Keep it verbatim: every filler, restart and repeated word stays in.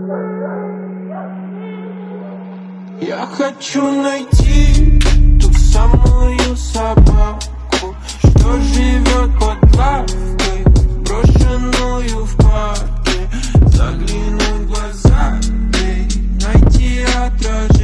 Я хочу найти ту самую собаку, что живет под лавкой, брошенную в парке. Заглянуть в глаза ей, найти отражение.